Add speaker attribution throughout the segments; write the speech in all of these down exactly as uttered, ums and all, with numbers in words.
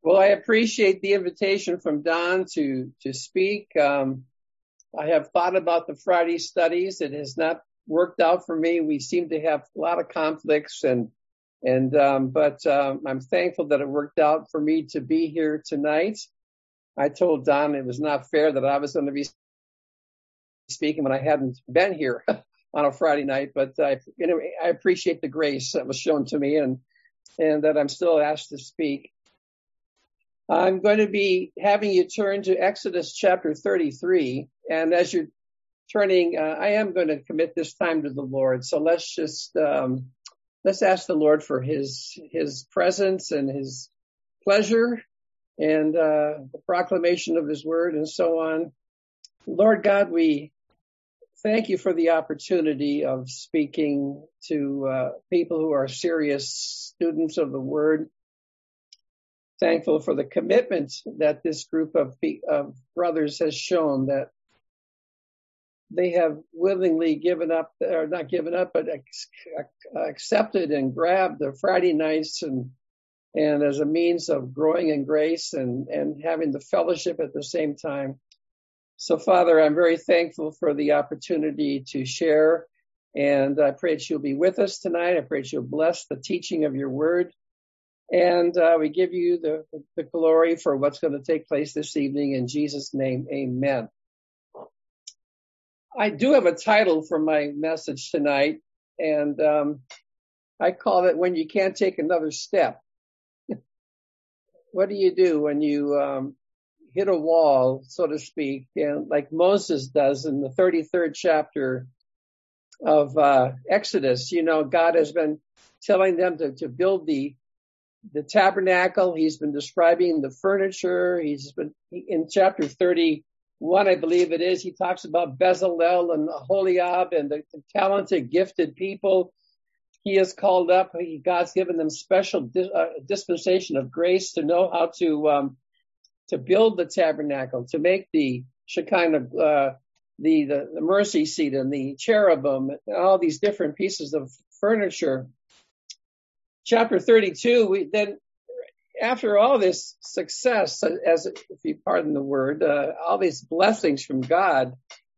Speaker 1: Well, I appreciate the invitation from Don to, to speak. Um, I have thought about the Friday studies. It has not worked out for me. We seem to have a lot of conflicts and, and, um, but, um, I'm thankful that it worked out for me to be here tonight. I told Don it was not fair that I was going to be speaking when I hadn't been here on a Friday night, but I, you know, I appreciate the grace that was shown to me and, and that I'm still asked to speak. I'm going to be having you turn to Exodus chapter thirty-three. And as you're turning, uh, I am going to commit this time to the Lord. So let's just, um, let's ask the Lord for his, his presence and his pleasure and, uh, the proclamation of his word and so on. Lord God, we thank you for the opportunity of speaking to, uh, people who are serious students of the word. Thankful for the commitment that this group of, of brothers has shown, that they have willingly given up, or not given up, but accepted and grabbed the Friday nights and and as a means of growing in grace and, and having the fellowship at the same time. So, Father, I'm very thankful for the opportunity to share, and I pray that you'll be with us tonight. I pray that you'll bless the teaching of your word. And uh, we give you the, the glory for what's going to take place this evening. In Jesus' name, amen. I do have a title for my message tonight, and um, I call it When You Can't Take Another Step. What do you do when you um, hit a wall, so to speak, and like Moses does in the thirty-third chapter of uh, Exodus? You know, God has been telling them to, to build the the tabernacle. He's been describing the furniture. He's been in chapter thirty-one, I believe it is. He talks about Bezalel and Aholiab and the, the talented, gifted people he has called up. He, God's given them special di- uh, dispensation of grace to know how to um, to build the tabernacle, to make the Shekinah, uh, the, the the mercy seat and the cherubim, and all these different pieces of furniture. Chapter thirty-two, we then, after all this success, as if you pardon the word, uh, all these blessings from God,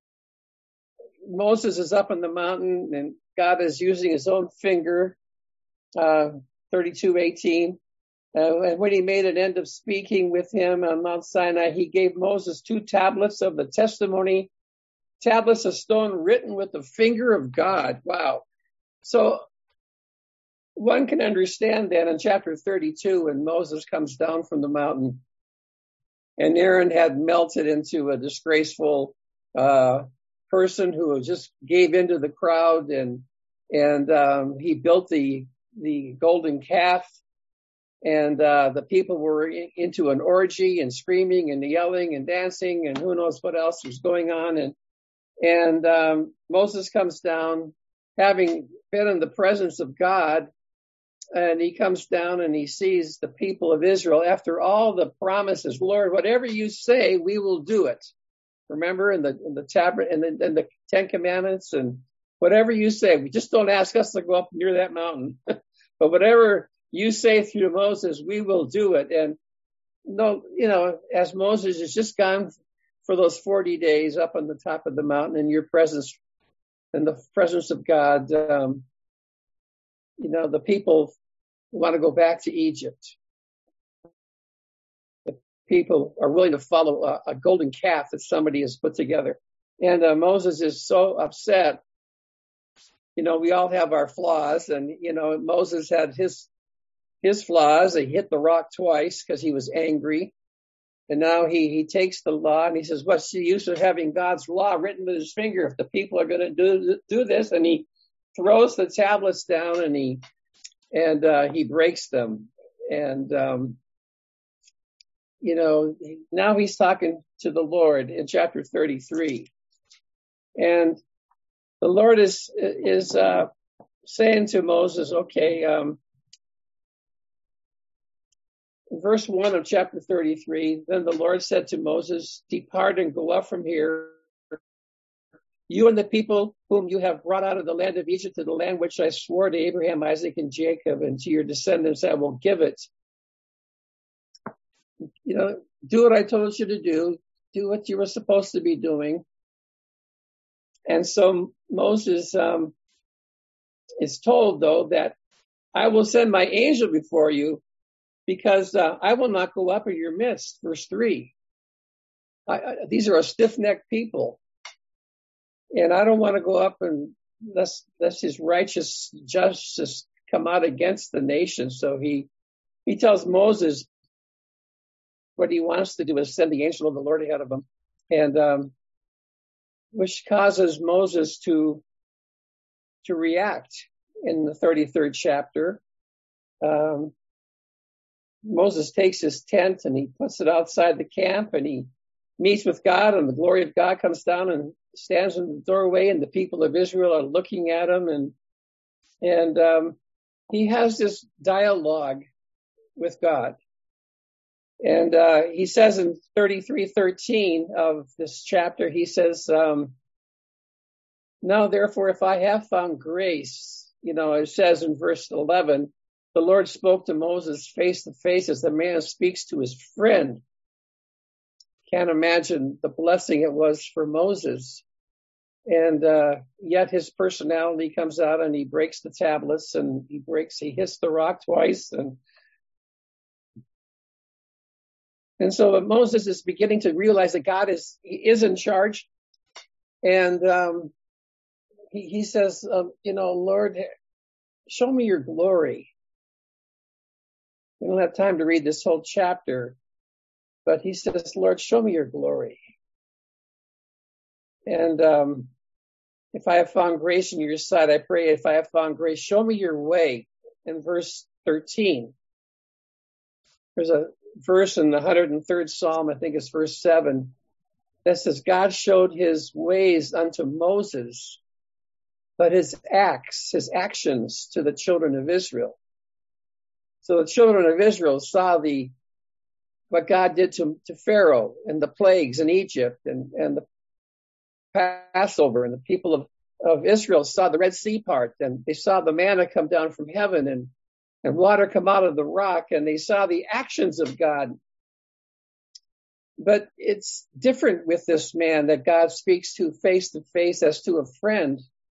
Speaker 1: Moses is up on the mountain and God is using his own finger, uh, thirty-two eighteen. Uh, and when he made an end of speaking with him on Mount Sinai, he gave Moses two tablets of the testimony, tablets of stone written with the finger of God. Wow. So, one can understand that in chapter thirty-two, when Moses comes down from the mountain and Aaron had melted into a disgraceful uh, person who just gave into the crowd, and and um, he built the the golden calf, and uh, the people were in, into an orgy and screaming and yelling and dancing and who knows what else was going on. And and um, Moses comes down, having been in the presence of God. And he comes down and he sees the people of Israel after all the promises. Lord, whatever you say, we will do it. Remember in the in the tab and the, in the Ten Commandments, and whatever you say, we just don't ask us to go up near that mountain, but whatever you say through Moses, we will do it. And no, you know, as Moses has just gone for those forty days up on the top of the mountain in your presence, in the presence of God, um, you know, the people want to go back to Egypt. The people are willing to follow a, a golden calf that somebody has put together. And uh, Moses is so upset. You know, we all have our flaws, and, you know, Moses had his, his flaws. He hit the rock twice because he was angry. And now he, he takes the law and he says, what's the use of having God's law written with his finger if the people are going to do, do this? And he throws the tablets down and he, and, uh, he breaks them. And, um, you know, now he's talking to the Lord in chapter thirty-three. And the Lord is, is, uh, saying to Moses, okay, um, verse one of chapter thirty-three, then the Lord said to Moses, depart and go up from here, you and the people whom you have brought out of the land of Egypt to the land which I swore to Abraham, Isaac, and Jacob, and to your descendants I will give it. you know, do what I told you to do, do what you were supposed to be doing. And so Moses um, is told, though, that I will send my angel before you because uh, I will not go up in your midst. Verse three. I, I, these are a stiff-necked people. And I don't want to go up and let's, let's his righteous justice come out against the nation. So he, he tells Moses what he wants to do is send the angel of the Lord ahead of him. And, um, which causes Moses to, to react in the thirty-third chapter. Um, Moses takes his tent and he puts it outside the camp and he meets with God, and the glory of God comes down and stands in the doorway, and the people of Israel are looking at him, and and um, he has this dialogue with God. And uh, he says in thirty-three thirteen of this chapter, he says, um, now therefore, if I have found grace, you know, it says in verse eleven, the Lord spoke to Moses face to face as the man speaks to his friend. Can't imagine the blessing it was for Moses. And uh, yet his personality comes out and he breaks the tablets and he breaks, he hits the rock twice. And and so Moses is beginning to realize that God is, he is in charge. And um, he, he says, um, you know, Lord, show me your glory. We don't have time to read this whole chapter, but he says, Lord, show me your glory. And um, if I have found grace in your sight, I pray, if I have found grace, show me your way. In verse thirteen, there's a verse in the one hundred third Psalm, I think it's verse seven, that says, God showed his ways unto Moses, but his acts, his actions to the children of Israel. So the children of Israel saw the what God did to, to Pharaoh and the plagues in Egypt and, and the Passover, and the people of, of Israel saw the Red Sea part, and they saw the manna come down from heaven and, and water come out of the rock, and they saw the actions of God. But it's different with this man that God speaks to face to face as to a friend.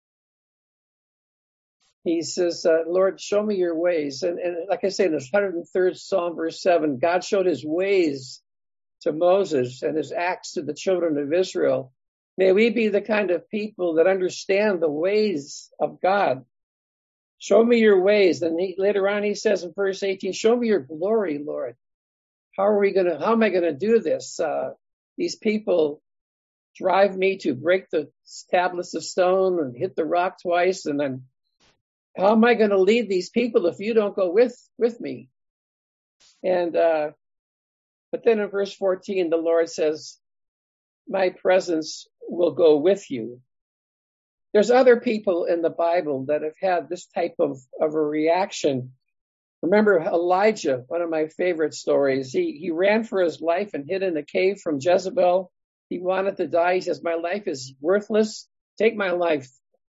Speaker 1: He says, uh, Lord, show me your ways. And, and like I say, in this one hundred third Psalm, verse seven, God showed his ways to Moses and his acts to the children of Israel. May we be the kind of people that understand the ways of God. Show me your ways. And he, later on, he says in verse eighteen, show me your glory, Lord. How are we going to, how am I going to do this? Uh, these people drive me to break the tablets of stone and hit the rock twice. And then how am I going to lead these people if you don't go with, with me? And, uh, but then in verse fourteen, the Lord says, my presence will go with you. There's other people in the Bible that have had this type of, of a reaction. Remember Elijah, one of my favorite stories. He, he ran for his life and hid in a cave from Jezebel. He wanted to die. He says, my life is worthless. Take my life.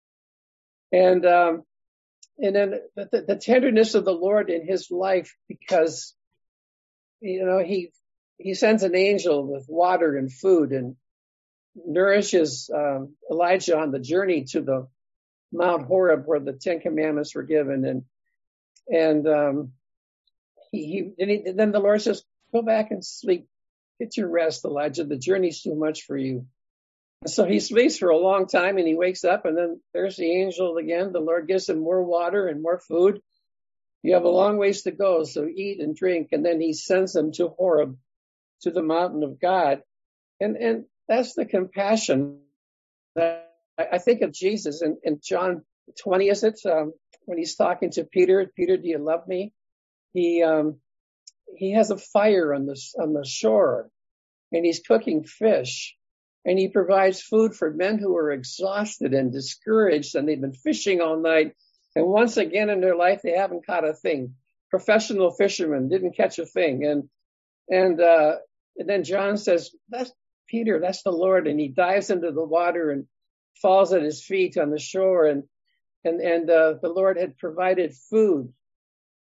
Speaker 1: And, um, and then the, the tenderness of the Lord in his life, because, you know, he, he sends an angel with water and food and nourishes um, Elijah on the journey to the Mount Horeb where the Ten Commandments were given. And, and, um, he, he, and he, then the Lord says, go back and sleep. Get your rest, Elijah. The journey's too much for you. So he sleeps for a long time and he wakes up, and then there's the angel again. The Lord gives him more water and more food. You have a long ways to go, so eat and drink. And then he sends them to Horeb, to the mountain of God. And, and that's the compassion that I think of Jesus in, in John twenty, is it? Um, when he's talking to Peter, Peter, do you love me? He, um, he has a fire on the, on the shore, and he's cooking fish, and he provides food for men who are exhausted and discouraged, and they've been fishing all night. And once again in their life, they haven't caught a thing. Professional fishermen didn't catch a thing. And, and, uh, and then John says, that's Peter, that's the Lord. And he dives into the water and falls at his feet on the shore. And, and, and, uh, the Lord had provided food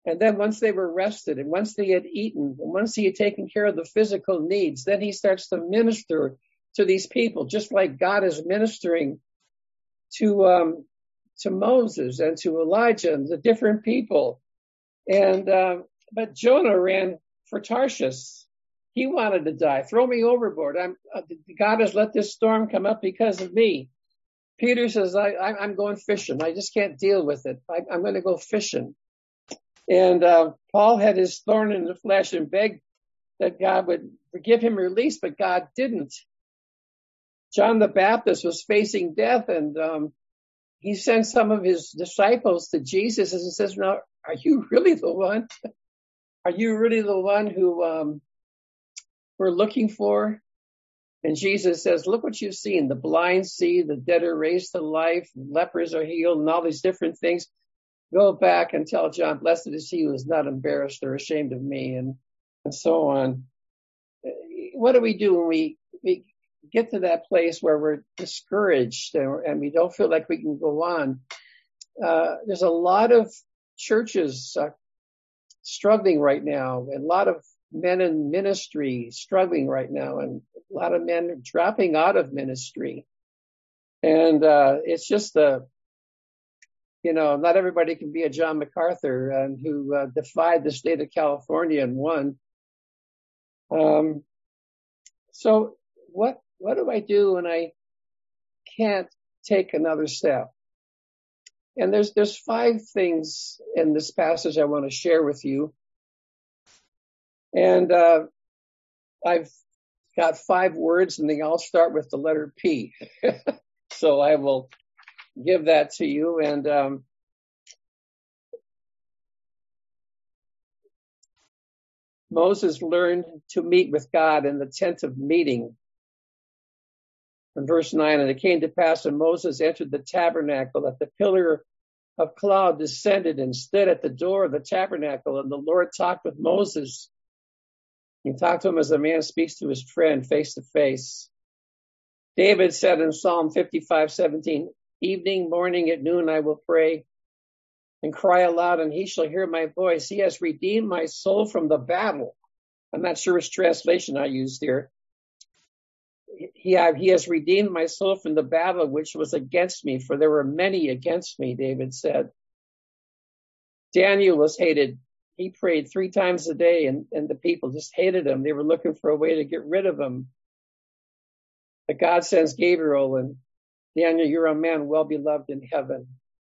Speaker 1: And then once they were rested and once they had eaten and once he had taken care of the physical needs, then he starts to minister to these people, just like God is ministering to um, to Moses and to Elijah and the different people. And uh, but Jonah ran for Tarshish. He wanted to die. Throw me overboard. I'm uh, God has let this storm come up because of me. Peter says, I, I, I'm going fishing. I just can't deal with it. I, I'm going to go fishing. And uh, Paul had his thorn in the flesh and begged that God would give him release, but God didn't. John the Baptist was facing death, and um, he sent some of his disciples to Jesus and says, "Now, are you really the one? Are you really the one who um, we're looking for?" And Jesus says, "Look what you've seen. The blind see, the dead are raised to life, lepers are healed, and all these different things. Go back and tell John, blessed is he who is not embarrassed or ashamed of me," and, and so on. What do we do when we, we get to that place where we're discouraged and, and we don't feel like we can go on? Uh, there's a lot of churches uh, struggling right now, and a lot of men in ministry struggling right now, and a lot of men dropping out of ministry. And uh, it's just a You know, not everybody can be a John MacArthur and who uh, defied the state of California and won. Um, so what what do I do when I can't take another step? And there's there's five things in this passage I want to share with you. And uh, I've got five words, and they all start with the letter P. So I will give that to you. And um, Moses learned to meet with God in the tent of meeting. In verse nine, and it came to pass when Moses entered the tabernacle that the pillar of cloud descended and stood at the door of the tabernacle, and the Lord talked with Moses. He talked to him as a man speaks to his friend face to face. David said in Psalm fifty-five seventeen, evening, morning, at noon I will pray and cry aloud, and he shall hear my voice. He has redeemed my soul from the battle. I'm not sure which translation I used here. He, he has redeemed my soul from the battle which was against me, for there were many against me, David said. Daniel was hated. He prayed three times a day, and, and the people just hated him. They were looking for a way to get rid of him. But God sends Gabriel, and Daniel, you're a man well beloved in heaven.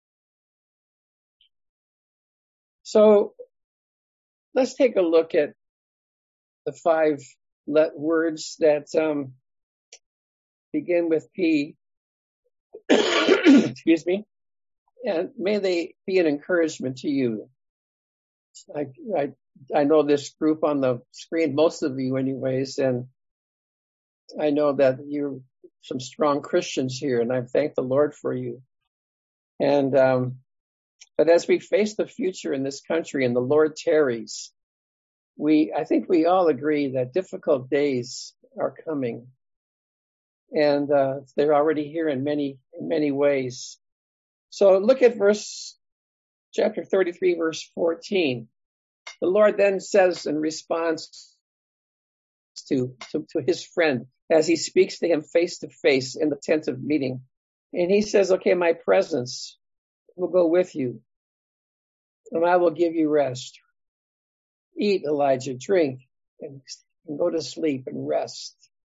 Speaker 1: So let's take a look at the five let words that um, begin with P. Excuse me. And may they be an encouragement to you. I, I, I know this group on the screen, most of you anyways, and I know that you're some strong Christians here, and I thank the Lord for you. And um, but as we face the future in this country and the Lord tarries, we I think we all agree that difficult days are coming, and uh, they're already here in many in many ways. So look at verse chapter thirty-three, verse fourteen. The Lord then says in response to, to, to his friend, as he speaks to him face to face in the tent of meeting, and he says, okay, my presence will go with you, and I will give you rest. Eat, Elijah, drink, and, and go to sleep and rest.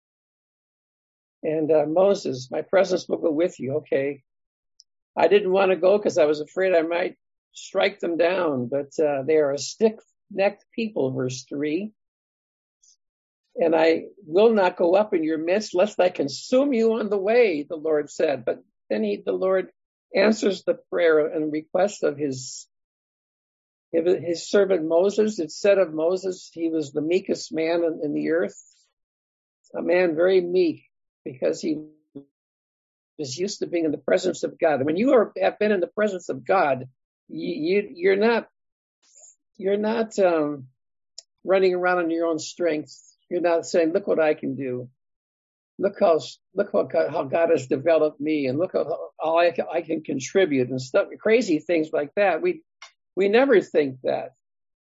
Speaker 1: And uh, Moses, my presence will go with you. Okay. I didn't want to go because I was afraid I might strike them down, but uh, they are a stiff-necked people, verse three. And I will not go up in your midst lest I consume you on the way, the Lord said. But then he, the Lord answers the prayer and request of his, his servant Moses. It said of Moses, he was the meekest man in, in the earth, a man very meek because he is used to being in the presence of God. And when you are, have been in the presence of God, you, you you're not you're not um, running around on your own strength. You're not saying, "Look what I can do. Look how look what God, how God has developed me, and look how, how I, I can contribute," and stuff, crazy things like that. We we never think that.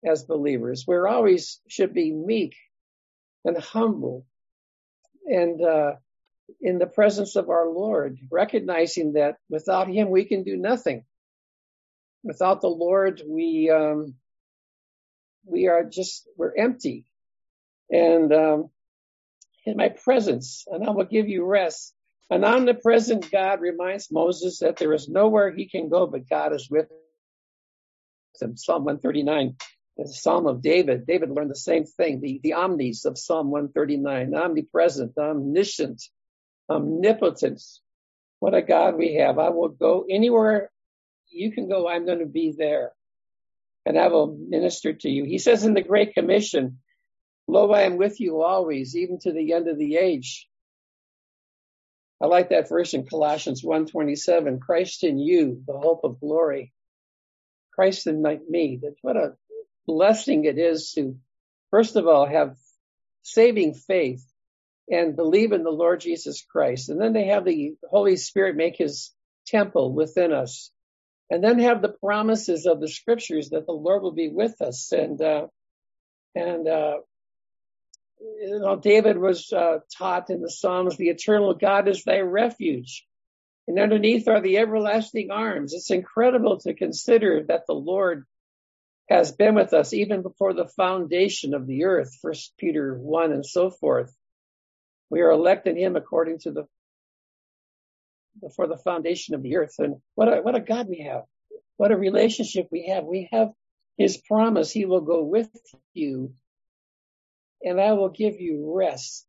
Speaker 1: as believers. We're always should be meek and humble and uh, in the presence of our Lord, recognizing that without him, we can do nothing. Without the Lord, we um, we are just, we're empty. And um, in my presence, and I will give you rest. An omnipresent God reminds Moses that there is nowhere he can go, but God is with him. Psalm one thirty-nine, the Psalm of David. David learned the same thing, the, the omnis of Psalm one thirty-nine, omnipresent, omniscient, omnipotent. What a God we have. I will go anywhere you can go. I'm going to be there, and I will minister to you. He says in the Great Commission, lo, I am with you always, even to the end of the age. I like that verse in Colossians one twenty-seven, Christ in you, the hope of glory. Christ in me. What a blessing it is to, first of all, have saving faith and believe in the Lord Jesus Christ. And then they have the Holy Spirit make his temple within us. And then have the promises of the scriptures that the Lord will be with us. And, uh, and, uh, you know, David was uh, taught in the Psalms, the eternal God is thy refuge. And underneath are the everlasting arms. It's incredible to consider that the Lord has been with us even before the foundation of the earth, First Peter one and so forth. We are elect in him according to the, before the foundation of the earth. And what a, what a God we have. What a relationship we have. We have his promise. He will go with you and I will give you rest.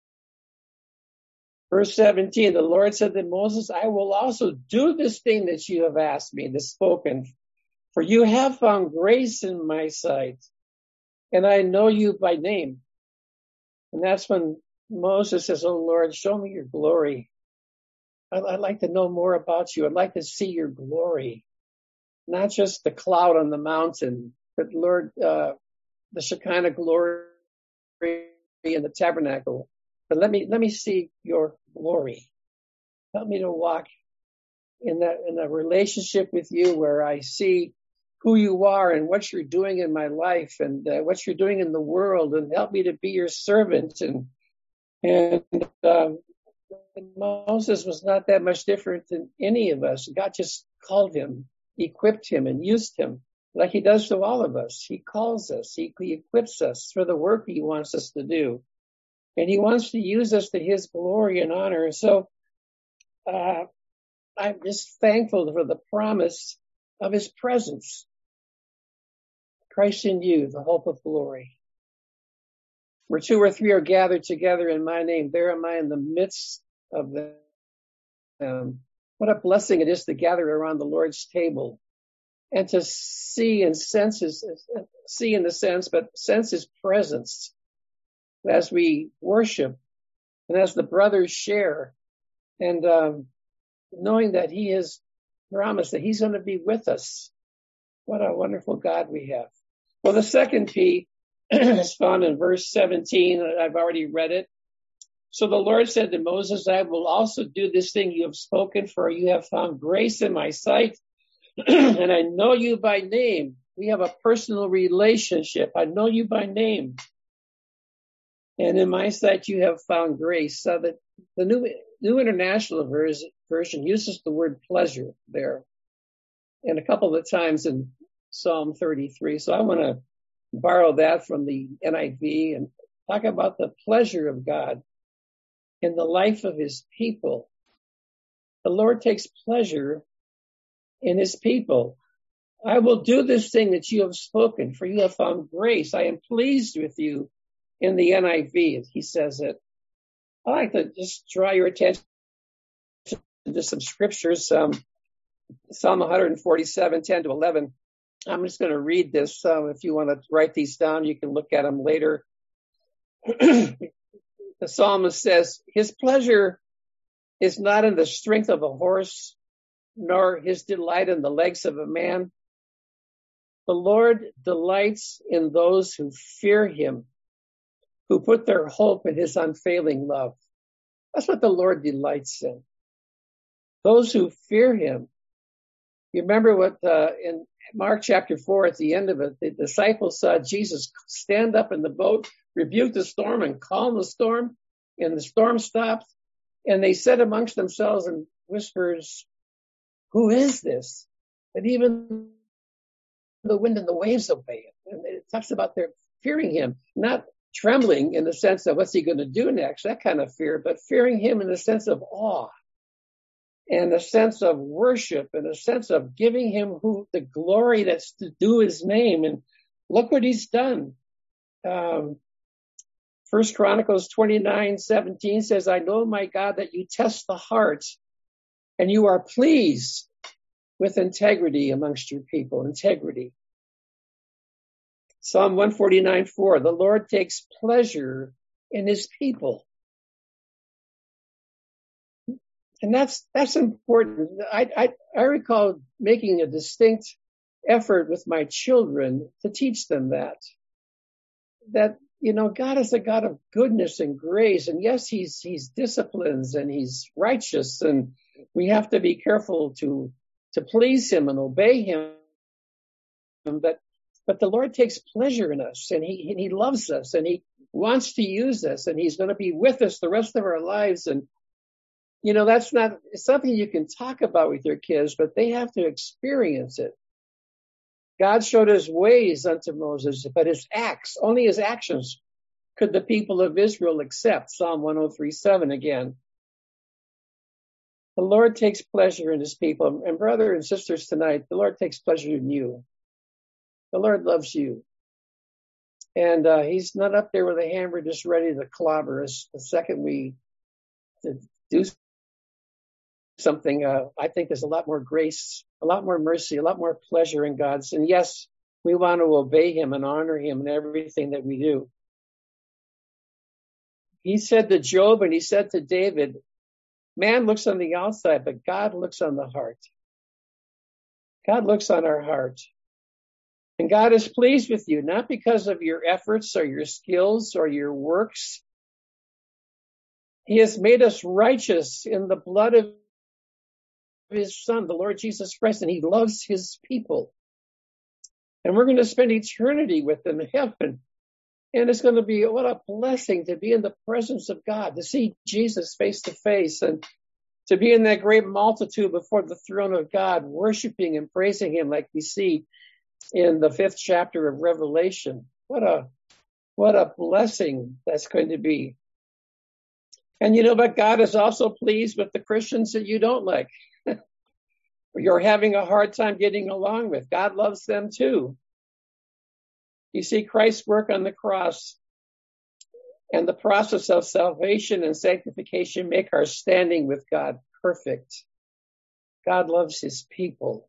Speaker 1: Verse seventeen, the Lord said to Moses, I will also do this thing that you have asked me, this spoken, for you have found grace in my sight, and I know you by name. And that's when Moses says, oh Lord, show me your glory. I'd like to know more about you. I'd like to see your glory, not just the cloud on the mountain, but Lord, uh, the Shekinah glory in the tabernacle. But let me, let me see your glory. Help me to walk in that, in a relationship with you where I see who you are and what you're doing in my life and uh, what you're doing in the world, and help me to be your servant. And, and, um, Moses was not that much different than any of us. God just called him, equipped him, and used him like he does to all of us. He calls us, he, he equips us for the work he wants us to do. And he wants to use us to his glory and honor. So uh, I'm just thankful for the promise of his presence. Christ in you, the hope of glory. Where two or three are gathered together in my name, there am I in the midst of them. What a blessing it is to gather around the Lord's table and to see and sense his, see in the sense, but sense his presence as we worship and as the brothers share, and um, knowing that he has promised that he's going to be with us. What a wonderful God we have. Well, the second P is found in verse seventeen. I've already read it. So the Lord said to Moses, I will also do this thing you have spoken, for you have found grace in my sight, and I know you by name. We have a personal relationship. I know you by name. And in my sight, you have found grace. So that the New, New International Version, version uses the word pleasure there, and a couple of times in Psalm thirty-three. So I want to borrow that from the N I V and talk about the pleasure of God in the life of his people. The Lord takes pleasure in his people. I will do this thing that you have spoken, for you have found grace. I am pleased with you. In the N I V, he says it. I like to just draw your attention to some scriptures. Um, Psalm one forty-seven, ten to eleven. I'm just going to read this. Um, if you want to write these down, you can look at them later. The psalmist says, his pleasure is not in the strength of a horse, nor his delight in the legs of a man. The Lord delights in those who fear him, who put their hope in his unfailing love. That's what the Lord delights in. Those who fear him. You remember what uh, in Mark chapter four, at the end of it, the disciples saw Jesus stand up in the boat, rebuke the storm and calm the storm, and the storm stopped. And they said amongst themselves in whispers, who is this? That even the wind and the waves obey him. And it talks about their fearing him, not trembling in the sense of what's he going to do next, that kind of fear, but fearing him in the sense of awe and a sense of worship and a sense of giving him who the glory that's to do his name. And look what he's done. Um, First Chronicles twenty-nine seventeen says, I know, my God, that you test the hearts and you are pleased with integrity amongst your people, integrity. Psalm one forty-nine four, the Lord takes pleasure in his people. And that's, that's important. I, I, I recall making a distinct effort with my children to teach them that, that, you know, God is a God of goodness and grace. And yes, he's, he's disciplines and he's righteous, and we have to be careful to, to please him and obey him. But, but the Lord takes pleasure in us, and he, and he loves us, and he wants to use us, and he's going to be with us the rest of our lives. And, you know, that's not it's something you can talk about with your kids, but they have to experience it. God showed his ways unto Moses, but his acts, only his actions could the people of Israel accept. Psalm one oh three seven again. The Lord takes pleasure in his people. And brother and sisters tonight, the Lord takes pleasure in you. The Lord loves you. And uh, he's not up there with a hammer just ready to clobber us the second we do something. Uh, I think there's a lot more grace, a lot more mercy, a lot more pleasure in God's. And yes, we want to obey him and honor him in everything that we do. He said to Job and he said to David, man looks on the outside, but God looks on the heart. God looks on our heart. And God is pleased with you, not because of your efforts or your skills or your works. He has made us righteous in the blood of his Son, the Lord Jesus Christ, and he loves his people. And we're going to spend eternity with them in heaven. And it's going to be, what a blessing to be in the presence of God, to see Jesus face to face, and to be in that great multitude before the throne of God, worshiping and praising him like we see in the fifth chapter of Revelation. What a, what a blessing that's going to be. And you know, but God is also pleased with the Christians that you don't like. You're having a hard time getting along with. God loves them too. You see, Christ's work on the cross and the process of salvation and sanctification make our standing with God perfect. God loves his people.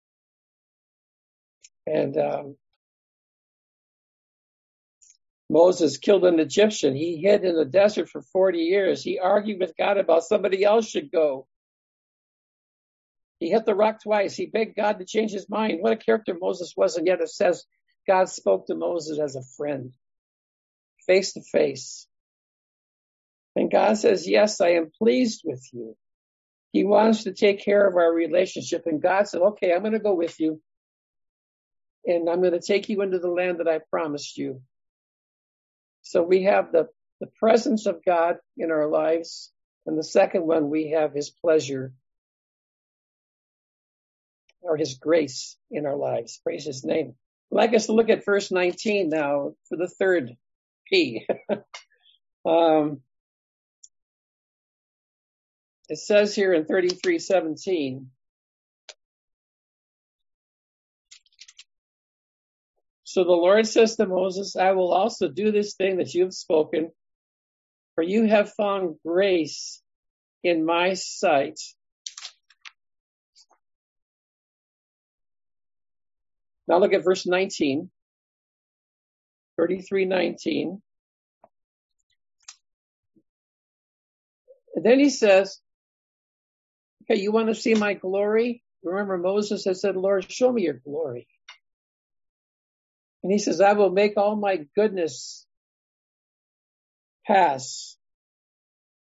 Speaker 1: And um, Moses killed an Egyptian. He hid in the desert for forty years. He argued with God about somebody else should go. He hit the rock twice. He begged God to change his mind. What a character Moses was. And yet it says God spoke to Moses as a friend, face to face. And God says, yes, I am pleased with you. He wants to take care of our relationship. And God said, okay, I'm going to go with you. And I'm going to take you into the land that I promised you. So we have the, the presence of God in our lives. And the second one, we have his pleasure or his grace in our lives. Praise his name. I'd like us to look at verse nineteen now for the third P. um, it says here in thirty-three seventeen, so the Lord says to Moses, I will also do this thing that you have spoken, for you have found grace in my sight. Now look at verse nineteen, thirty-three nineteen. And then he says, okay, you want to see my glory? Remember, Moses has said, Lord, show me your glory. And he says, I will make all my goodness pass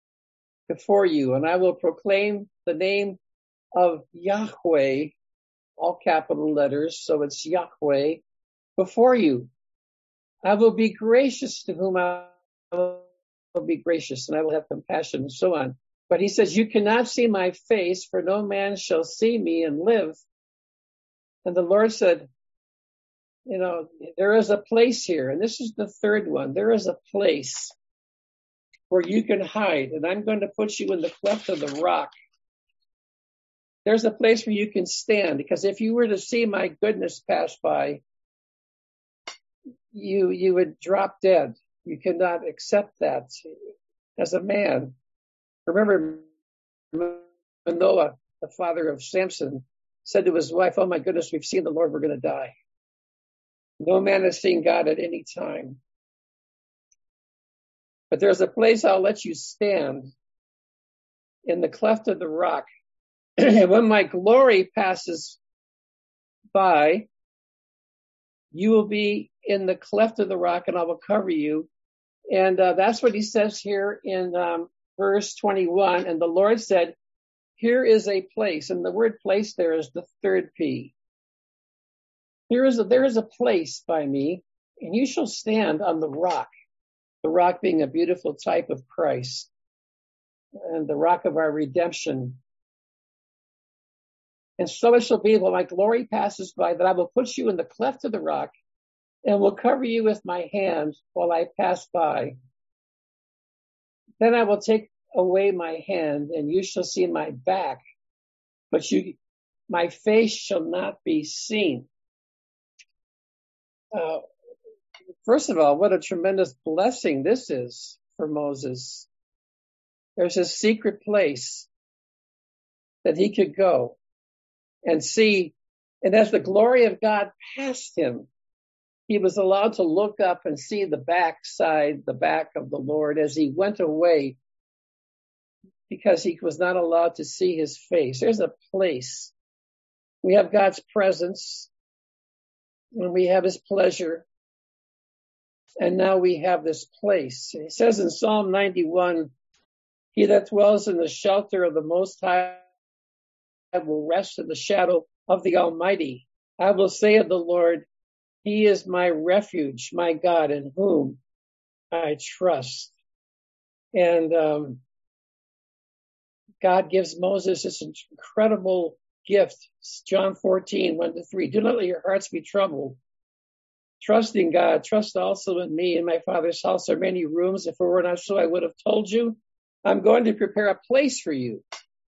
Speaker 1: before you, and I will proclaim the name of Yahweh all capital letters, so it's Yahweh, before you. I will be gracious to whom I will be gracious, and I will have compassion, and so on. But he says, you cannot see my face, for no man shall see me and live. And the Lord said, you know, there is a place here, and this is the third one. There is a place where you can hide, and I'm going to put you in the cleft of the rock. There's a place where you can stand, because if you were to see my goodness pass by, you you would drop dead. You cannot accept that as a man. Remember, Manoah, the father of Samson, said to his wife, oh my goodness, we've seen the Lord, we're going to die. No man has seen God at any time. But there's a place I'll let you stand in the cleft of the rock. And when my glory passes by, you will be in the cleft of the rock and I will cover you. And uh, that's what he says here in um, verse twenty-one. And the Lord said, here is a place. And the word place there is the third P. Here is a, there is a place by me, and you shall stand on the rock. The rock being a beautiful type of Christ and the rock of our redemption. And so it shall be when my glory passes by that I will put you in the cleft of the rock and will cover you with my hand while I pass by. Then I will take away my hand and you shall see my back, but you, my face shall not be seen. Uh, first of all, what a tremendous blessing this is for Moses. There's a secret place that he could go and see. And as the glory of God passed him, he was allowed to look up and see the backside, the back of the Lord as he went away, because he was not allowed to see his face. There's a place. We have God's presence when we have his pleasure. And now we have this place. It says in Psalm ninety-one, he that dwells in the shelter of the Most High will rest in the shadow of the Almighty. I will say of the Lord, he is my refuge, my God, in whom I trust. And um, God gives Moses this incredible gift. John fourteen, one to three. Do not let your hearts be troubled. Trust in God. Trust also in me. In my Father's house are many rooms. If it were not so, I would have told you. I'm going to prepare a place for you.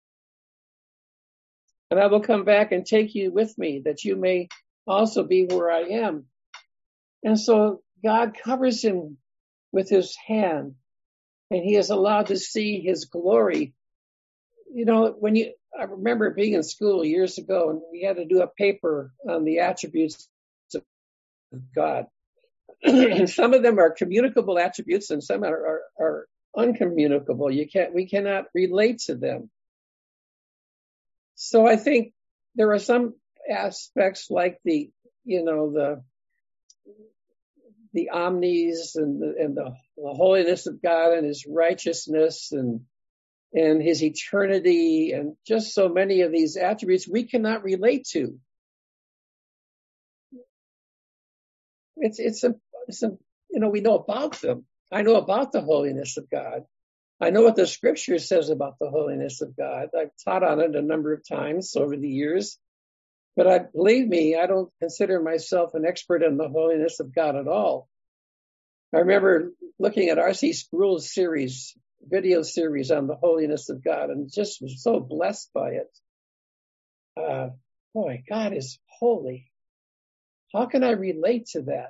Speaker 1: And I will come back and take you with me, that you may also be where I am. And so God covers him with his hand, and he is allowed to see his glory. You know, when you, I remember being in school years ago, and we had to do a paper on the attributes of God. And some of them are communicable attributes, and some are, are, are uncommunicable. You can't, we cannot relate to them. So I think there are some aspects like the, you know, the, the omnis and the, and the, the holiness of God and his righteousness and, and his eternity and just so many of these attributes we cannot relate to. It's, it's a, it's a, you know, we know about them. I know about the holiness of God. I know what the scripture says about the holiness of God. I've taught on it a number of times over the years, but I believe me, I don't consider myself an expert in the holiness of God at all. I remember looking at R C Sproul's series, video series on the holiness of God, and just was so blessed by it. Uh, boy, God is holy. How can I relate to that?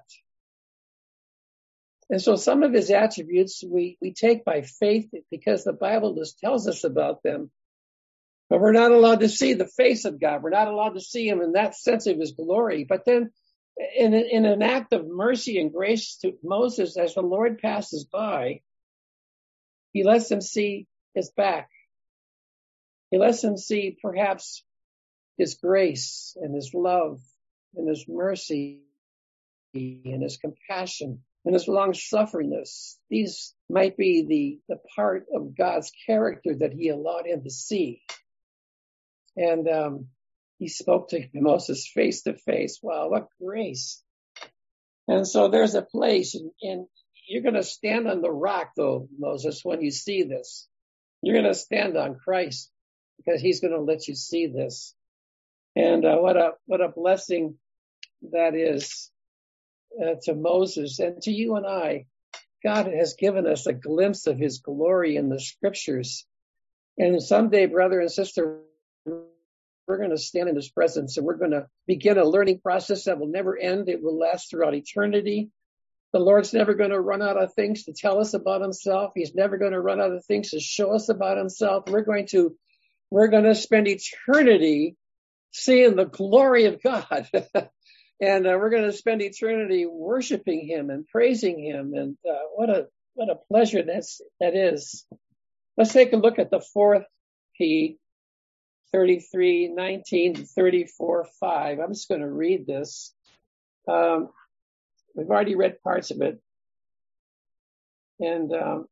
Speaker 1: And so some of his attributes we, we take by faith because the Bible just tells us about them. But we're not allowed to see the face of God. We're not allowed to see him in that sense of his glory. But then in, in an act of mercy and grace to Moses, as the Lord passes by, he lets him see his back. He lets him see perhaps his grace and his love and his mercy and his compassion and his long-sufferingness. These might be the, the part of God's character that he allowed him to see. And um, He spoke to Moses face to face. Wow, what grace. And so there's a place, and, and you're going to stand on the rock, though, Moses, when you see this. You're going to stand on Christ because he's going to let you see this. And uh, what a what a blessing that is uh, to Moses and to you and I. God has given us a glimpse of his glory in the scriptures. And someday, brother and sister, we're going to stand in his presence and we're going to begin a learning process that will never end. It will last throughout eternity. The Lord's never going to run out of things to tell us about himself. He's never going to run out of things to show us about himself. We're going to, we're going to spend eternity seeing the glory of God. And uh, we're going to spend eternity worshiping him and praising him. And uh, what a, what a pleasure that's, that is. Let's take a look at the fourth P, thirty-three nineteen to thirty-four five. I'm just going to read this. Um, we've already read parts of it. And, um,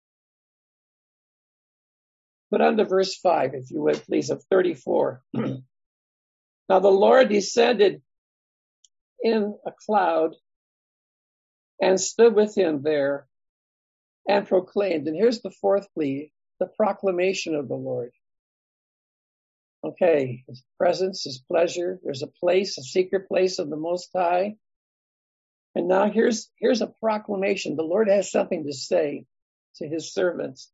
Speaker 1: but on to verse five, if you would, please, of thirty-four. Now the Lord descended in a cloud and stood with him there and proclaimed. And here's the fourth plea, the proclamation of the Lord. Okay, his presence, his pleasure. There's a place, a secret place of the Most High. And now here's, here's a proclamation. The Lord has something to say to his servants.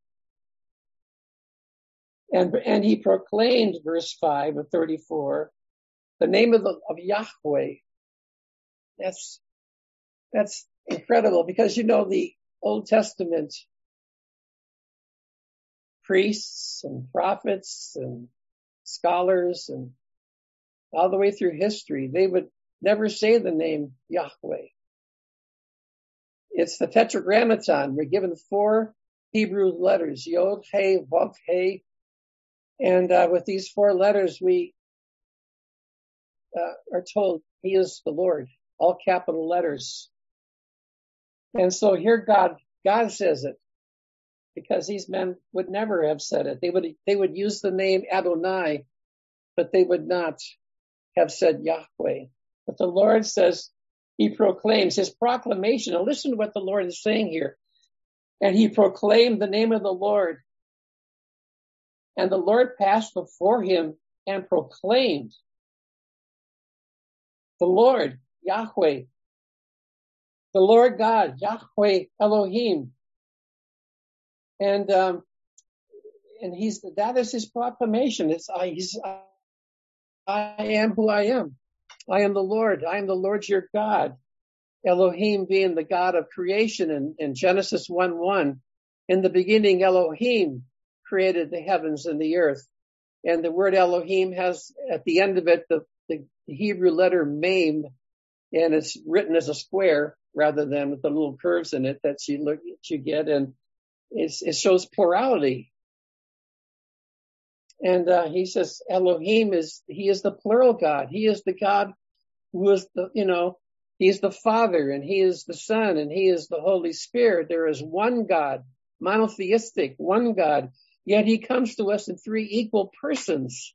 Speaker 1: And, and he proclaimed, verse five of thirty-four, the name of, the, of Yahweh. That's, that's incredible because, you know, the Old Testament priests and prophets and scholars and all the way through history, they would never say the name Yahweh. It's the Tetragrammaton. We're given four Hebrew letters, Yod, He, Vav, He. And uh, with these four letters, we uh, are told he is the Lord, all capital letters. And so here God, God says it because these men would never have said it. They would, they would use the name Adonai, but they would not have said Yahweh. But the Lord says, he proclaims his proclamation. Now listen to what the Lord is saying here. And he proclaimed the name of the Lord. And the Lord passed before him and proclaimed the Lord, Yahweh, the Lord God, Yahweh Elohim. And, um, and he's, that is his proclamation. It's, I, he's, I am who I am. I am the Lord. I am the Lord your God. Elohim being the God of creation in, in Genesis one one. In the beginning, Elohim created the heavens and the earth. And the word Elohim has at the end of it the, the Hebrew letter Mem, and it's written as a square rather than with the little curves in it that you look that you get, and it's, it shows plurality. And uh, he says Elohim is he is the plural God. He is the God who is the you know he's the Father and he is the Son and he is the Holy Spirit. There is one God, monotheistic, one God. Yet he comes to us in three equal persons.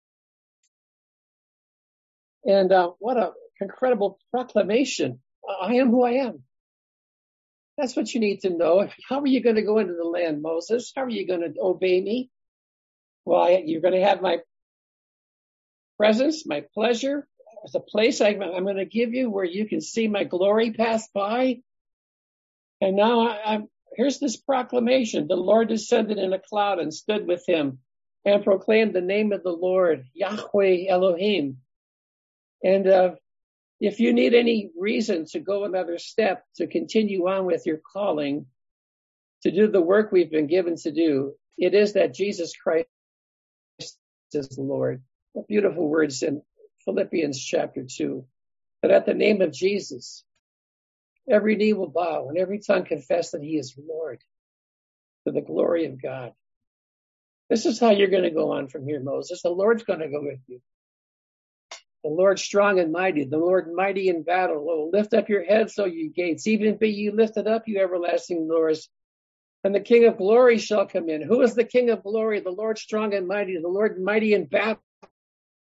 Speaker 1: And uh, what a incredible proclamation. I am who I am. That's what you need to know. How are you going to go into the land, Moses? How are you going to obey me? Well, I, you're going to have my presence, my pleasure. It's a place I, I'm going to give you where you can see my glory pass by. And now I, I'm Here's this proclamation. The Lord descended in a cloud and stood with him and proclaimed the name of the Lord, Yahweh Elohim. And uh, if you need any reason to go another step, to continue on with your calling, to do the work we've been given to do, it is that Jesus Christ is the Lord. What beautiful words in Philippians chapter two. But at the name of Jesus, every knee will bow and every tongue confess that he is Lord, to the glory of God. This is how you're going to go on from here, Moses. The Lord's going to go with you. The Lord strong and mighty, the Lord mighty in battle. Oh, lift up your heads, O you gates, even be ye lifted up, you everlasting doors. And the King of glory shall come in. Who is the King of glory? The Lord strong and mighty, the Lord mighty in battle.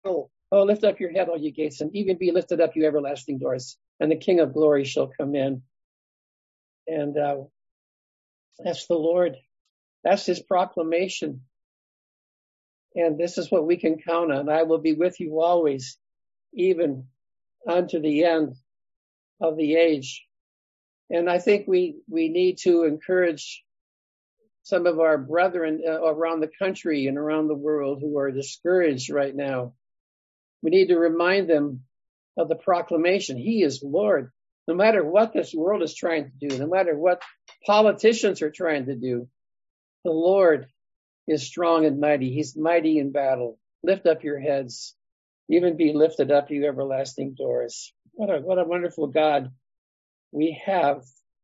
Speaker 1: Oh, lift up your head, all you gates, and even be lifted up, you everlasting doors, and the King of glory shall come in. And uh, that's the Lord. That's his proclamation. And this is what we can count on. I will be with you always, even unto the end of the age. And I think we, we need to encourage some of our brethren uh, around the country and around the world who are discouraged right now. We need to remind them of the proclamation. He is Lord. No matter what this world is trying to do, no matter what politicians are trying to do, the Lord is strong and mighty. He's mighty in battle. Lift up your heads. Even be lifted up, you everlasting doors. What a, what a wonderful God we have.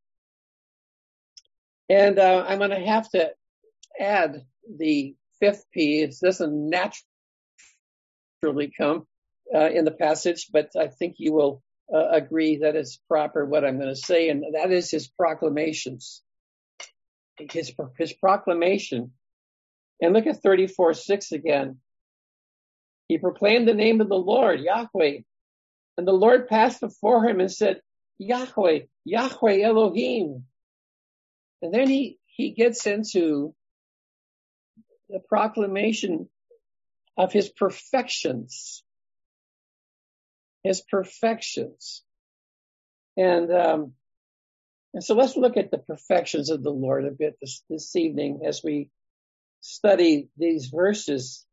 Speaker 1: And uh, I'm going to have to add the fifth P. It doesn't naturally come uh, in the passage, but I think you will uh, agree that it's proper what I'm going to say, and that is his proclamations. His, his proclamation. And look at thirty-four six again. He proclaimed the name of the Lord, Yahweh, and the Lord passed before him and said, Yahweh, Yahweh Elohim. And then he, he gets into the proclamation of his perfections. His perfections. And, um, and so let's look at the perfections of the Lord a bit this, this evening as we study these verses.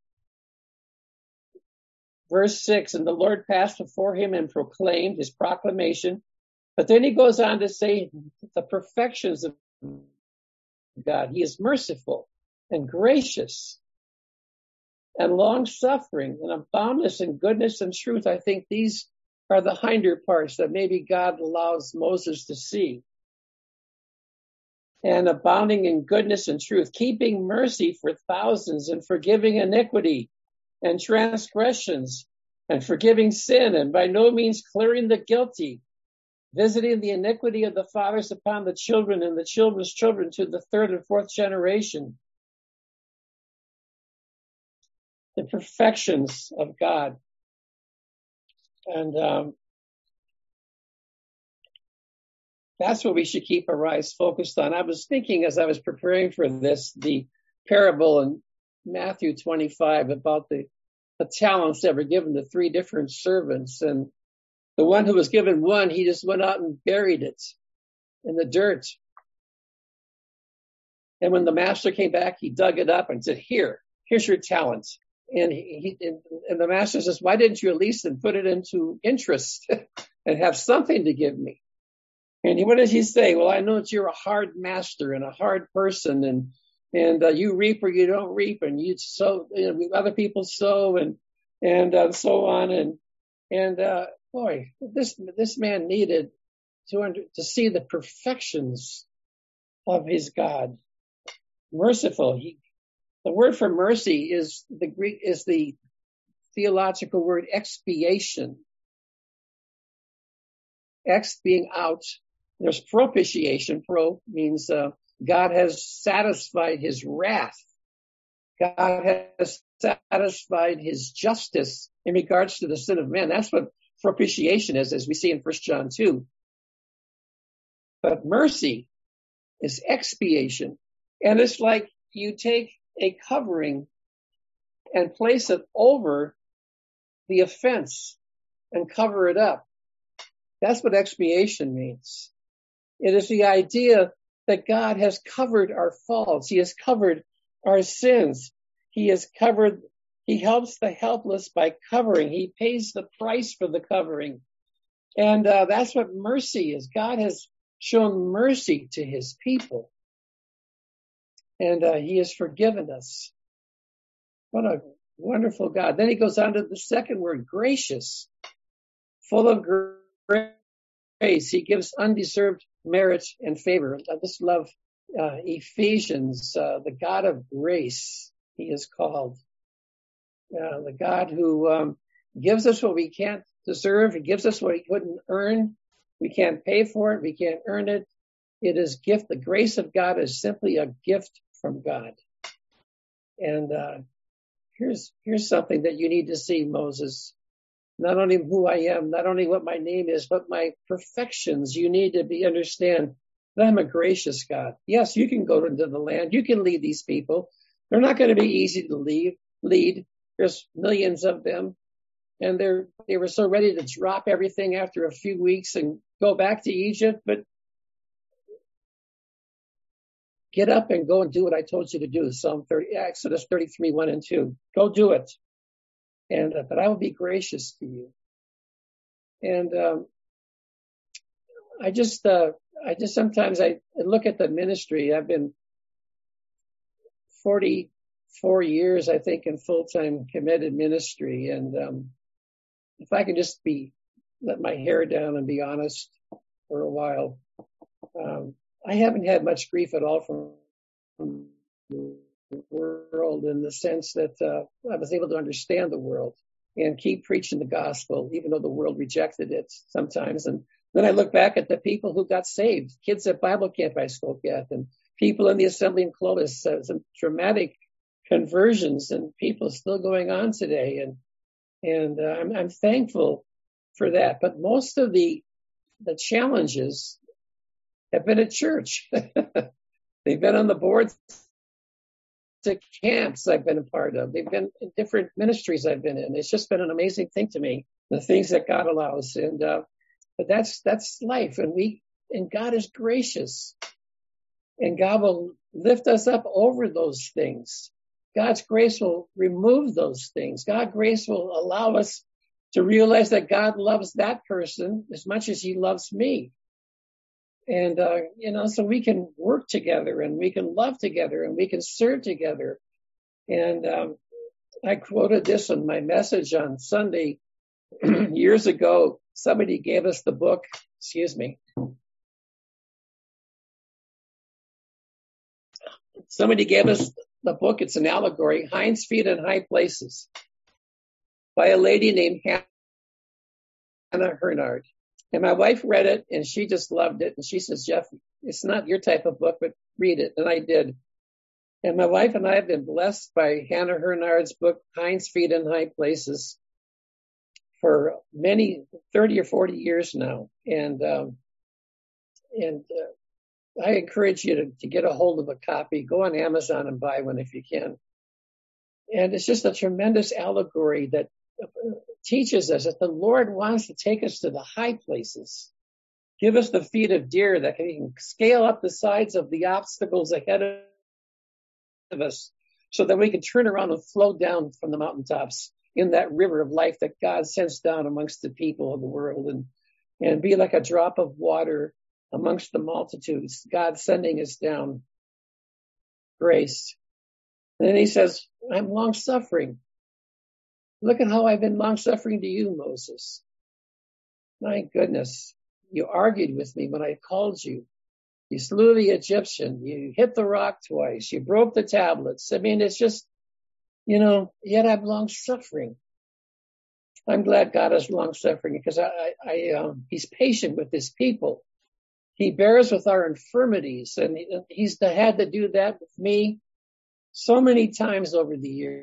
Speaker 1: Verse six, and the Lord passed before him and proclaimed his proclamation. But then he goes on to say the perfections of God. He is merciful and gracious and long-suffering and boundless in goodness and truth. I think these are the hinder parts that maybe God allows Moses to see. And abounding in goodness and truth, keeping mercy for thousands and forgiving iniquity and transgressions and forgiving sin and by no means clearing the guilty, visiting the iniquity of the fathers upon the children and the children's children to the third and fourth generation. The perfections of God. And um, that's what we should keep our eyes focused on. I was thinking as I was preparing for this, the parable in Matthew twenty-five about the, the talents that were given to three different servants. And the one who was given one, he just went out and buried it in the dirt. And when the master came back, he dug it up and said, here, here's your talent. And he, he and the master says, why didn't you at least put it into interest and have something to give me? And he, what does he say? Well, I know that you're a hard master and a hard person, and and uh, you reap or you don't reap, and you sow, you know, other people sow, and and uh, so on. And and uh, boy, this this man needed to under, to see the perfections of his God, merciful. He, the word for mercy is the Greek is the theological word expiation. Ex being out. There's propitiation. Pro means uh, God has satisfied his wrath. God has satisfied his justice in regards to the sin of man. That's what propitiation is, as we see in First John two. But mercy is expiation. And it's like you take a covering and place it over the offense and cover it up. That's what expiation means. It is the idea that God has covered our faults. He has covered our sins. He has covered, he helps the helpless by covering. He pays the price for the covering. And uh, that's what mercy is. God has shown mercy to his people. And uh, he has forgiven us. What a wonderful God. Then he goes on to the second word, gracious, full of grace. He gives undeserved merit and favor. I just love uh, Ephesians, uh, the God of grace, he is called. Uh, the God who um, gives us what we can't deserve. He gives us what he couldn't earn. We can't pay for it. We can't earn it. It is gift. The grace of God is simply a gift from God. And uh, here's, here's something that you need to see, Moses. Not only who I am, not only what my name is, but my perfections. You need to be understand that I'm a gracious God. Yes, you can go into the land. You can lead these people. They're not going to be easy to lead. Lead. There's millions of them, and they're they were so ready to drop everything after a few weeks and go back to Egypt. But get up and go and do what I told you to do. Psalm thirty, Exodus thirty-three, one and two. Go do it. And, uh, but I will be gracious to you. And, um, I just, uh, I just sometimes I look at the ministry. I've been forty-four years, I think, in full-time committed ministry. And, um, if I can just be, let my hair down and be honest for a while, um, I haven't had much grief at all from, from the world, in the sense that uh, I was able to understand the world and keep preaching the gospel, even though the world rejected it sometimes. And then I look back at the people who got saved, kids at Bible camp I spoke at, and people in the assembly in Clovis, uh, some dramatic conversions, and people still going on today. And and uh, I'm, I'm thankful for that. But most of the the challenges have been at church. They've been on the boards to camps I've been a part of. They've been in different ministries I've been in. It's just been an amazing thing to me, the things that God allows. And, uh, but that's, that's life. And we, and God is gracious, and God will lift us up over those things. God's grace will remove those things. God's grace will allow us to realize that God loves that person as much as he loves me. And, uh, you know, so we can work together, and we can love together, and we can serve together. And um, I quoted this in my message on Sunday years ago. Somebody gave us the book, excuse me. Somebody gave us the book. It's an allegory, Hinds Feet in High Places, by a lady named Hannah Hurnard. And my wife read it, and she just loved it. And she says, Jeff, it's not your type of book, but read it. And I did. And my wife and I have been blessed by Hannah Hurnard's book, Hinds Feet in High Places, for many, thirty or forty years now. And, um, and, uh, I encourage you to, to get a hold of a copy. Go on Amazon and buy one if you can. And it's just a tremendous allegory that teaches us that the Lord wants to take us to the high places, give us the feet of deer that can scale up the sides of the obstacles ahead of us, so that we can turn around and flow down from the mountaintops in that river of life that God sends down amongst the people of the world, and, and be like a drop of water amongst the multitudes, God sending us down grace. And then he says, I'm long suffering. Look at how I've been long suffering to you, Moses. My goodness, you argued with me when I called you. You slew the Egyptian. You hit the rock twice. You broke the tablets. I mean, it's just, you know, yet I'm long suffering. I'm glad God is long suffering, because I, I, I um, he's patient with his people. He bears with our infirmities, and he, he's had to do that with me so many times over the years.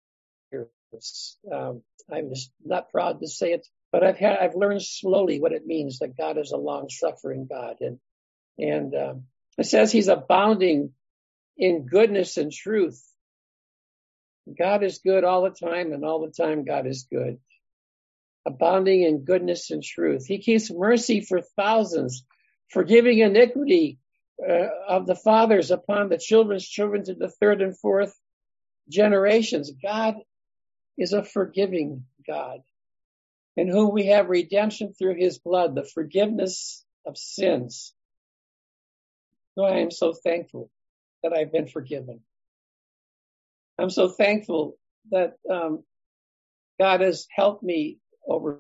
Speaker 1: Um, I'm just not proud to say it, but I've had, I've learned slowly what it means that God is a long-suffering God. And, and, um, it says he's abounding in goodness and truth. God is good all the time, and all the time God is good. Abounding in goodness and truth. He keeps mercy for thousands, forgiving iniquity uh, of the fathers upon the children's children to the third and fourth generations. God is a forgiving God, in whom we have redemption through his blood, the forgiveness of sins. So I am so thankful that I've been forgiven. I'm so thankful that um, God has helped me over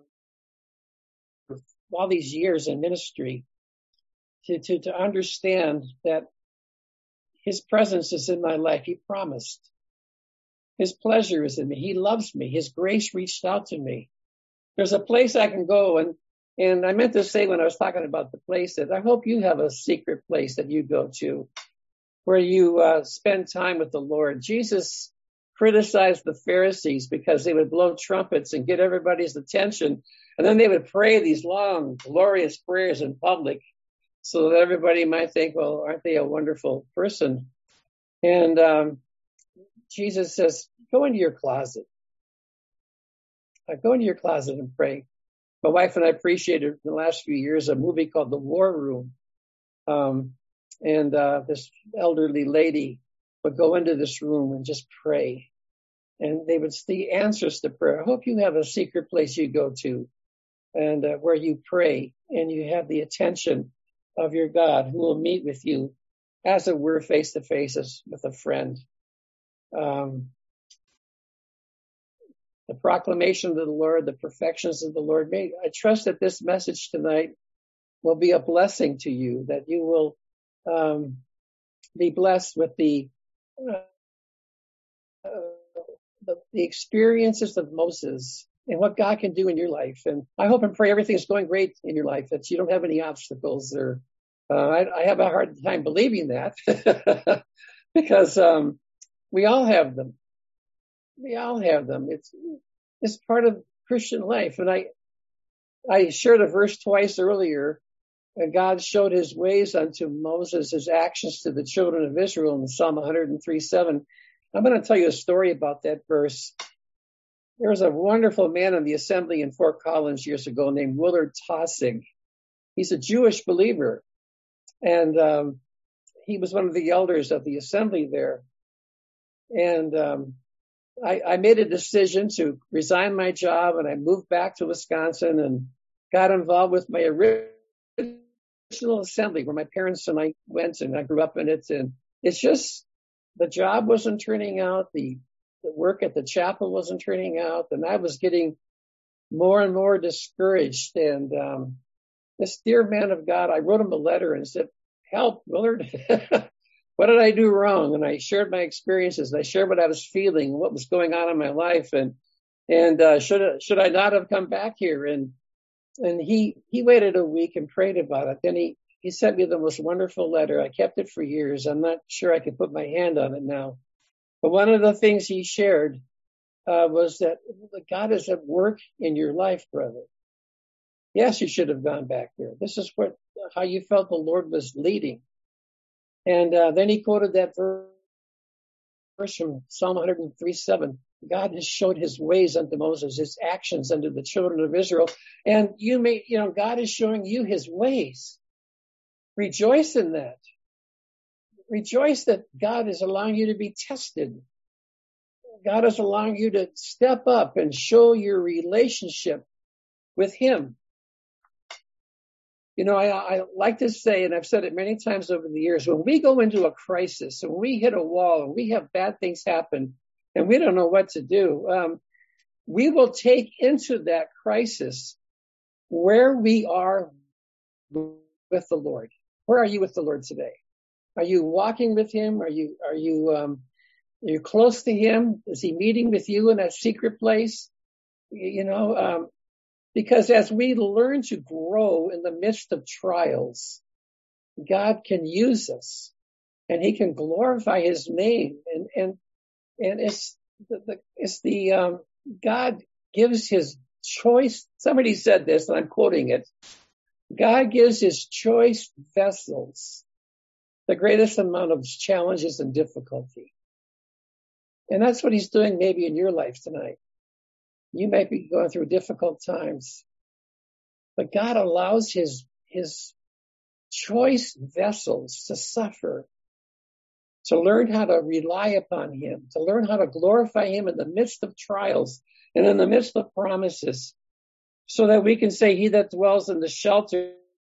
Speaker 1: all these years in ministry to, to, to understand that his presence is in my life. He promised. His pleasure is in me. He loves me. His grace reached out to me. There's a place I can go, and and I meant to say when I was talking about the places, I hope you have a secret place that you go to where you uh, spend time with the Lord. Jesus criticized the Pharisees because they would blow trumpets and get everybody's attention. And then they would pray these long, glorious prayers in public so that everybody might think, well, aren't they a wonderful person? And um, Jesus says, go into your closet. Uh, go into your closet and pray. My wife and I appreciated in the last few years a movie called The War Room. Um, and uh, this elderly lady would go into this room and just pray. And they would see answers to prayer. I hope you have a secret place you go to and uh, where you pray and you have the attention of your God who will meet with you as it were face to face as with a friend. Um, the proclamation of the Lord, the perfections of the Lord. May I trust that this message tonight will be a blessing to you, that you will um, be blessed with the, uh, the the experiences of Moses and what God can do in your life. And I hope and pray everything's going great in your life, that you don't have any obstacles there. Uh, I, I have a hard time believing that because um, we all have them. We all have them. It's it's part of Christian life. And I I shared a verse twice earlier. And God showed his ways unto Moses, his actions to the children of Israel in Psalm one oh three seven. I'm going to tell you a story about that verse. There was a wonderful man in the assembly in Fort Collins years ago named Willard Tossig. He's a Jewish believer. And um, he was one of the elders of the assembly there. And um, I, I made a decision to resign my job, and I moved back to Wisconsin and got involved with my original assembly where my parents and I went, and I grew up in it. And it's just, the job wasn't turning out. The, the work at the chapel wasn't turning out. And I was getting more and more discouraged. And um, this dear man of God, I wrote him a letter and said, help, Willard. What did I do wrong? And I shared my experiences. I shared what I was feeling, what was going on in my life. And, and uh, should, should I not have come back here? And And he, he waited a week and prayed about it. Then he, he sent me the most wonderful letter. I kept it for years. I'm not sure I can put my hand on it now. But one of the things he shared uh, was that God is at work in your life, brother. Yes, you should have gone back there. This is what how you felt the Lord was leading. And uh, then he quoted that verse from Psalm one oh three seven. God has showed his ways unto Moses, his actions unto the children of Israel. And you may, you know, God is showing you his ways. Rejoice in that. Rejoice that God is allowing you to be tested. God is allowing you to step up and show your relationship with him. You know, I, I like to say, and I've said it many times over the years, when we go into a crisis and we hit a wall and we have bad things happen, and we don't know what to do, um, we will take into that crisis where we are with the Lord. Where are you with the Lord today? Are you walking with him? Are you are you um, are you close to him? Is he meeting with you in that secret place? You know, um, because as we learn to grow in the midst of trials, God can use us, and he can glorify his name, and and. And it's the, the it's the um, God gives his choice. Somebody said this, and I'm quoting it. God gives his choice vessels the greatest amount of challenges and difficulty. And that's what he's doing maybe in your life tonight. You might be going through difficult times, but God allows his his choice vessels to suffer, to learn how to rely upon him, to learn how to glorify him in the midst of trials and in the midst of promises, so that we can say, he that dwells in the shelter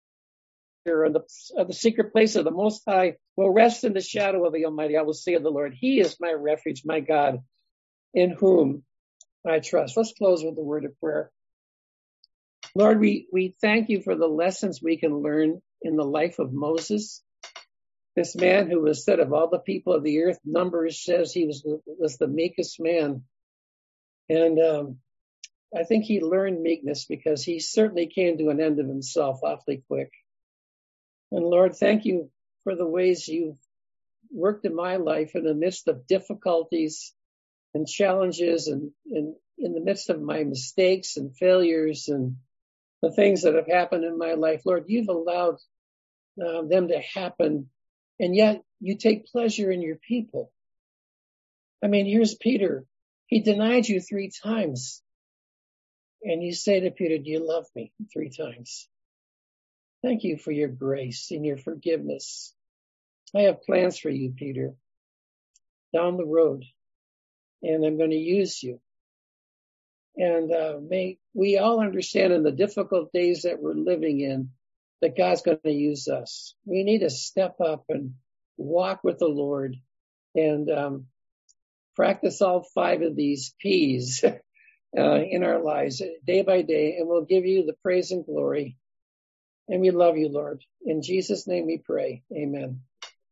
Speaker 1: of the, of the secret place of the Most High will rest in the shadow of the Almighty. I will say of the Lord, he is my refuge, my God, in whom I trust. Let's close with a word of prayer. Lord, we, we thank you for the lessons we can learn in the life of Moses. This man who was said of all the people of the earth, Numbers says he was, was the meekest man. And um, I think he learned meekness because he certainly came to an end of himself awfully quick. And Lord, thank you for the ways you've worked in my life in the midst of difficulties, and challenges and, and in the midst of my mistakes and failures and the things that have happened in my life, Lord, you've allowed uh, them to happen, and yet you take pleasure in your people. I mean, here's Peter. He denied you three times. And you say to Peter, do you love me? Three times. Thank you for your grace and your forgiveness. I have plans for you, Peter, down the road, and I'm going to use you. And uh, may we all understand in the difficult days that we're living in that God's going to use us. We need to step up and walk with the Lord and um, practice all five of these P's uh, in our lives day by day, and we'll give you the praise and glory. And we love you, Lord. In Jesus' name we pray. Amen.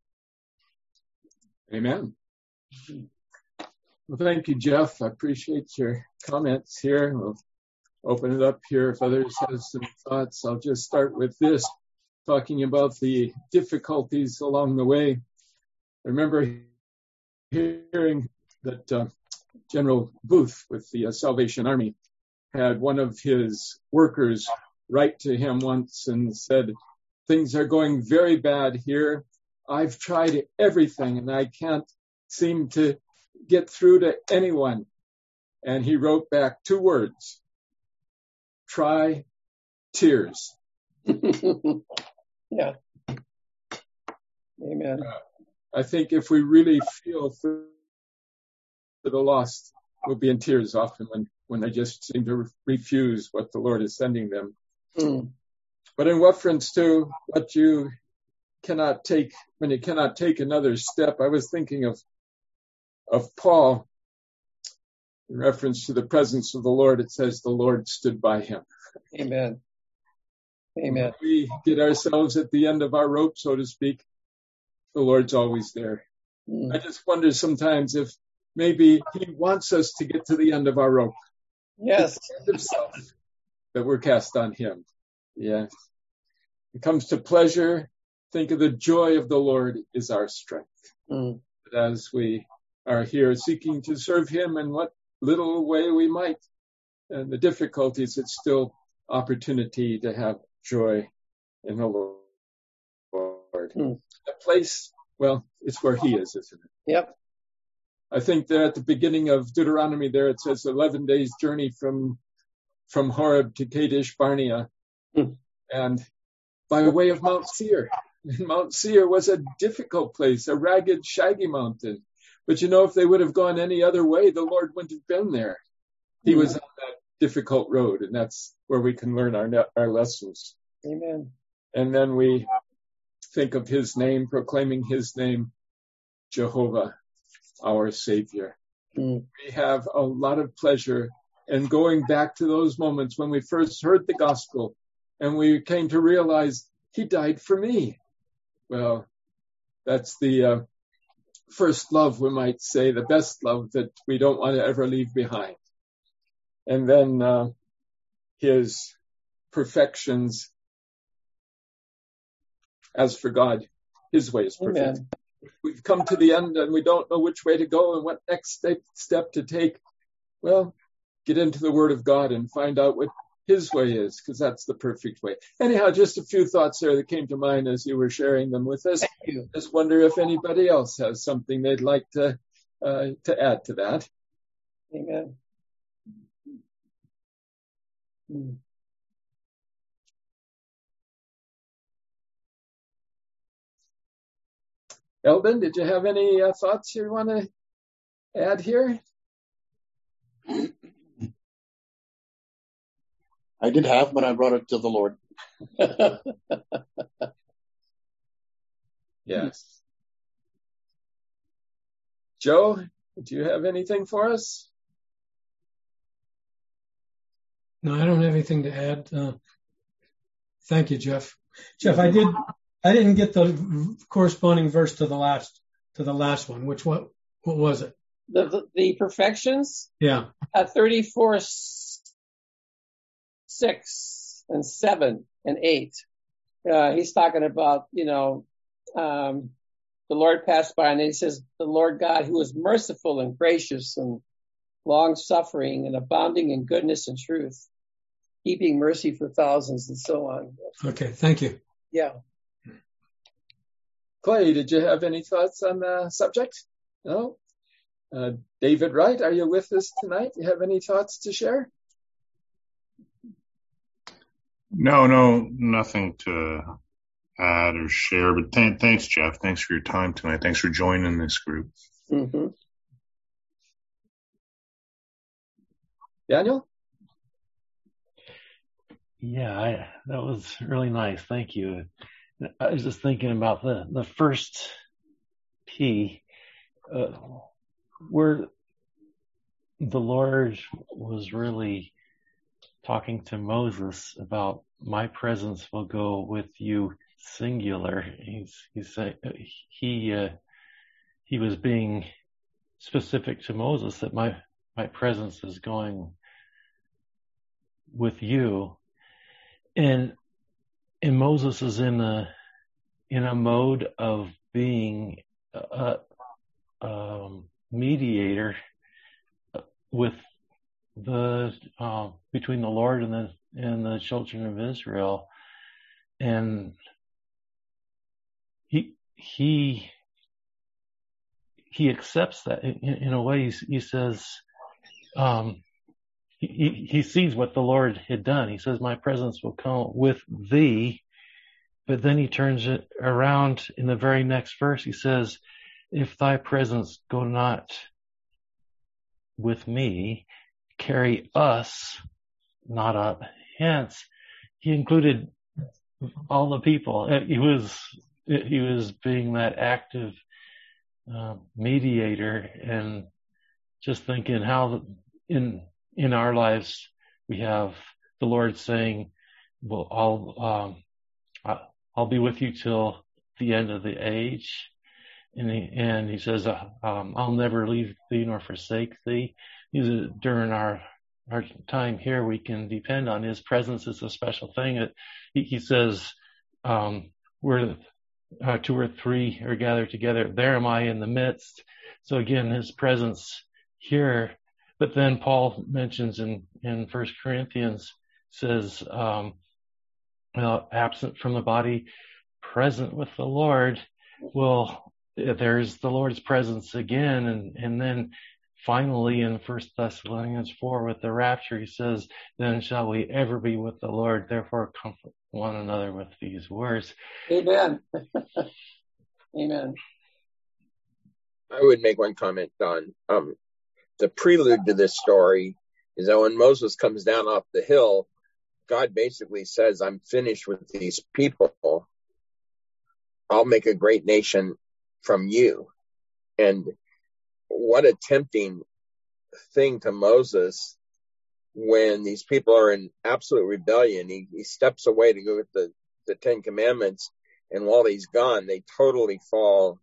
Speaker 2: Amen. Well, thank you, Jeff. I appreciate your comments here. We'll open it up here if others have some thoughts. I'll just start with this, talking about the difficulties along the way. I remember hearing that uh, General Booth with the uh, Salvation Army had one of his workers write to him once and said, things are going very bad here. I've tried everything and I can't seem to get through to anyone. And he wrote back two words, try tears.
Speaker 1: Yeah. Amen.
Speaker 2: Uh, I think if we really feel for the lost, we'll be in tears often when, when they just seem to re- refuse what the Lord is sending them.
Speaker 1: Mm.
Speaker 2: But in reference to what you cannot take, when you cannot take another step, I was thinking of of Paul. In reference to the presence of the Lord, it says the Lord stood by him.
Speaker 1: Amen. Amen.
Speaker 2: When we get ourselves at the end of our rope, so to speak, the Lord's always there. Mm. I just wonder sometimes if maybe he wants us to get to the end of our rope.
Speaker 1: Yes.
Speaker 2: To the end of self, that we're cast on him. Yes. When it comes to pleasure, think of the joy of the Lord is our strength. Mm. But as we are here seeking to serve him in what little way we might, and the difficulties, it's still opportunity to have joy in the Lord. Mm. The place, well, it's where he is, isn't it?
Speaker 1: Yep.
Speaker 2: I think that at the beginning of Deuteronomy there, it says eleven days journey from, from Horeb to Kadesh Barnea. Mm. And by way of Mount Seir. Mount Seir was a difficult place, a ragged, shaggy mountain. But you know, if they would have gone any other way, the Lord wouldn't have been there. He mm. was on that difficult road, and that's where we can learn our our lessons.
Speaker 1: Amen.
Speaker 2: And then we think of his name, proclaiming his name, Jehovah, our Savior. Mm. We have a lot of pleasure in going back to those moments when we first heard the gospel and we came to realize he died for me. Well, that's the uh, first love, we might say, the best love that we don't want to ever leave behind. And then uh, his perfections. As for God, his way is perfect. Amen. We've come to the end and we don't know which way to go and what next step, step to take. Well, get into the Word of God and find out what his way is, because that's the perfect way. Anyhow, just a few thoughts there that came to mind as you were sharing them with us.
Speaker 1: Thank you.
Speaker 2: Just wonder if anybody else has something they'd like to uh, to add to that.
Speaker 1: Amen. Hmm.
Speaker 2: Eldon, did you have any uh, thoughts you want to add here?
Speaker 3: I did have, but I brought it to the Lord.
Speaker 2: Yes. Joe, do you have anything for us?
Speaker 4: No, I don't have anything to add. Uh, thank you, Jeff. Jeff, I did. I didn't get the corresponding verse to the last to the last one. Which what what was it?
Speaker 1: The the, the perfections.
Speaker 4: Yeah.
Speaker 1: At thirty-four, six and seven and eight. Uh, he's talking about, you know, um, the Lord passed by and he says, the Lord God who is merciful and gracious and long-suffering, and abounding in goodness and truth, heaping mercy for thousands, and so on.
Speaker 4: Okay, thank you.
Speaker 1: Yeah.
Speaker 2: Clay, did you have any thoughts on the subject? No? Uh, David Wright, are you with us tonight? Do you have any thoughts to share?
Speaker 5: No, no, nothing to add or share, but th- thanks, Jeff. Thanks for your time tonight. Thanks for joining this group.
Speaker 1: Mm-hmm.
Speaker 2: Daniel?
Speaker 6: Yeah, I, that was really nice. Thank you. I was just thinking about the, the first P, uh, where the Lord was really talking to Moses about my presence will go with you, singular. He's, he's saying he, uh, he was being specific to Moses that my, my presence is going with you. And, and Moses is in a, in a mode of being a, um, mediator with the, uh, between the Lord and the, and the children of Israel. And he, he, he accepts that in, in a way. He, he says, um, he, he sees what the Lord had done. He says, my presence will come with thee. But then he turns it around in the very next verse. He says, if thy presence go not with me, carry us not up hence. He included all the people. He was, he was being that active uh, mediator, and just thinking how in, in our lives we have the Lord saying, well, I'll, um, I'll be with you till the end of the age. And he, and he says, uh, um, I'll never leave thee nor forsake thee. He's a, during our, our time here, we can depend on his presence. Is a special thing. It, he, he says, um, where uh, two or three are gathered together, there am I in the midst. So again, his presence here. But then Paul mentions in, in First Corinthians, says, um, uh, absent from the body, present with the Lord. Well, there's the Lord's presence again. And, and then finally in First Thessalonians four with the rapture, he says, then shall we ever be with the Lord. Therefore comfort one another with these words.
Speaker 1: Amen. Amen.
Speaker 7: I would make one comment, Don. Um, the prelude to this story is that when Moses comes down off the hill, God basically says, I'm finished with these people. I'll make a great nation from you. And what a tempting thing to Moses when these people are in absolute rebellion. He, he steps away to go get the, the Ten Commandments. And while he's gone, they totally fall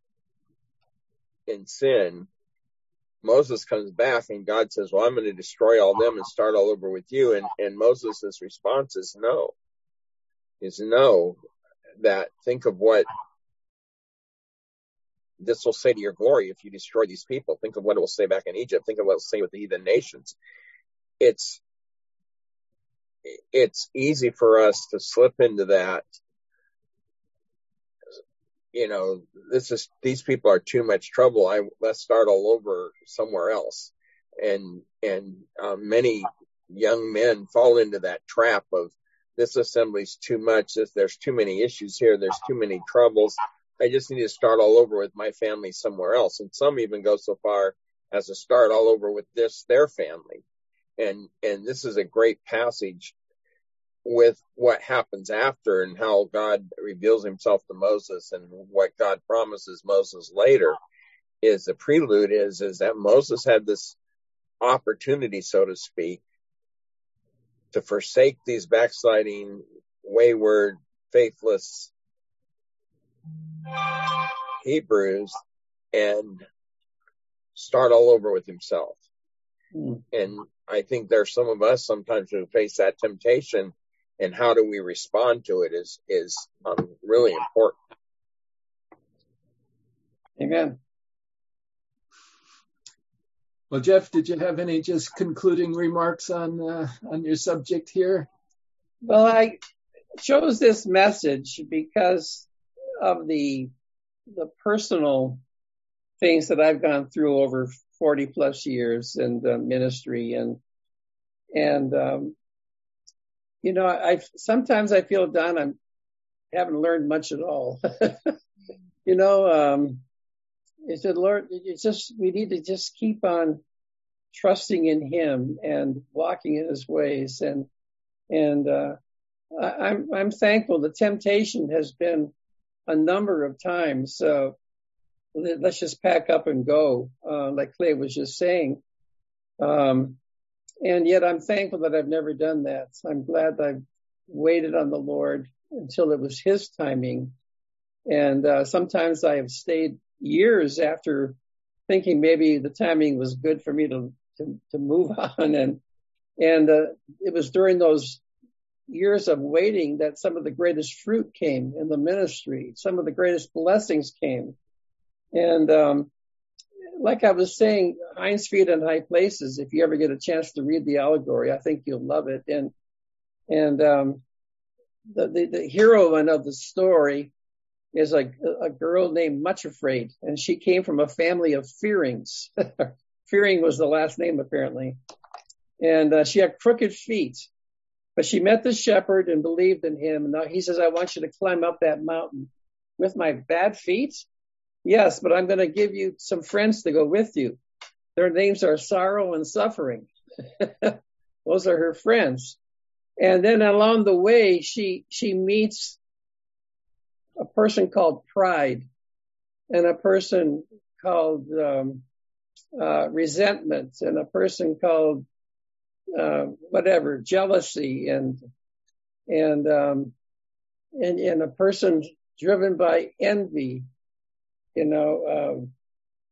Speaker 7: in sin. Moses comes back and God says, well, I'm going to destroy all them and start all over with you. And, and Moses' response is no, is no, that think of what this will say to your glory if you destroy these people. Think of what it will say back in Egypt. Think of what it will say with the heathen nations. It's, it's easy for us to slip into that. You know, this is, these people are too much trouble. I, let's start all over somewhere else. And, and, um, many young men fall into that trap of this assembly's too much. This, there's too many issues here. There's too many troubles. I just need to start all over with my family somewhere else. And some even go so far as to start all over with this, their family. And, and this is a great passage with what happens after and how God reveals himself to Moses and what God promises Moses later. Is the prelude is, is that Moses had this opportunity, so to speak, to forsake these backsliding, wayward, faithless Hebrews and start all over with himself. Mm. And I think there's some of us sometimes who face that temptation, and how do we respond to it is, is um, really important.
Speaker 1: Amen.
Speaker 2: Well, Jeff, did you have any just concluding remarks on uh, on your subject here?
Speaker 1: Well, I chose this message because of the the personal things that I've gone through over forty plus years in the ministry, and and um, you know, I sometimes I feel, Don, I haven't learned much at all. you know, um, it's a Lord. It's just we need to just keep on trusting in Him and walking in His ways, and and uh, I, I'm I'm thankful. The temptation has been a number of times. Uh, let's just pack up and go, uh, like Clay was just saying. Um, and yet I'm thankful that I've never done that. I'm glad that I've waited on the Lord until it was His timing. And uh, sometimes I have stayed years after thinking maybe the timing was good for me to to, to move on. And and uh, it was during those years of waiting that some of the greatest fruit came in the ministry. Some of the greatest blessings came. And um, like I was saying, Hinds feet in high places. If you ever get a chance to read the allegory, I think you'll love it. And and um, the, the the heroine of the story is a a girl named Much Afraid, and she came from a family of Fearings. Fearing was the last name apparently, and uh, she had crooked feet. But she met the shepherd and believed in him. Now he says, "I want you to climb up that mountain with my bad feet." Yes, but I'm going to give you some friends to go with you. Their names are Sorrow and Suffering. Those are her friends. And then along the way, she she meets a person called Pride and a person called um, uh, Resentment and a person called uh, whatever, Jealousy and and um, and and a person driven by envy. You know, um,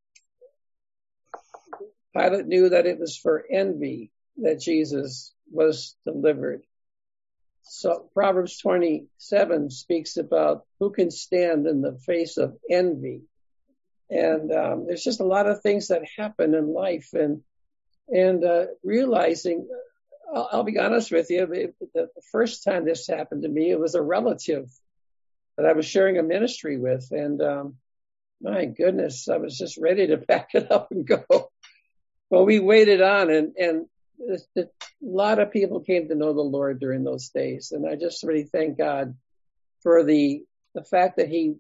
Speaker 1: Pilate knew that it was for envy that Jesus was delivered. So Proverbs twenty-seven speaks about who can stand in the face of envy. And um, there's just a lot of things that happen in life. And and uh, realizing, I'll, I'll be honest with you, the, the first time this happened to me, it was a relative that I was sharing a ministry with. And um, my goodness, I was just ready to pack it up and go. Well, we waited on, and, and a lot of people came to know the Lord during those days. And I just really thank God for the the fact that He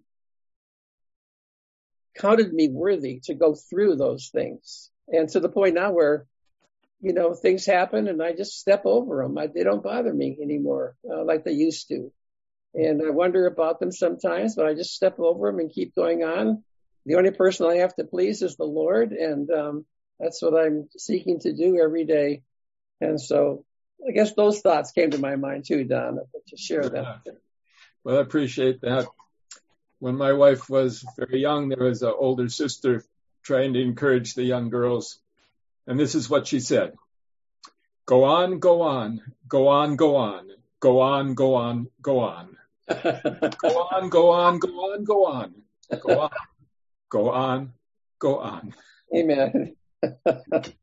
Speaker 1: counted me worthy to go through those things. And to the point now where, you know, things happen and I just step over them. I, they don't bother me anymore uh, like they used to. And I wonder about them sometimes, but I just step over them and keep going on. The only person I have to please is the Lord, and um, that's what I'm seeking to do every day. And so I guess those thoughts came to my mind too, Don, to share them.
Speaker 2: Well, I appreciate that. When my wife was very young, there was an older sister trying to encourage the young girls. And this is what she said: go on, go on, go on, go on, go on, go on, go on. Go on, go on, go on, go on, go on, go on, go on.
Speaker 1: Amen.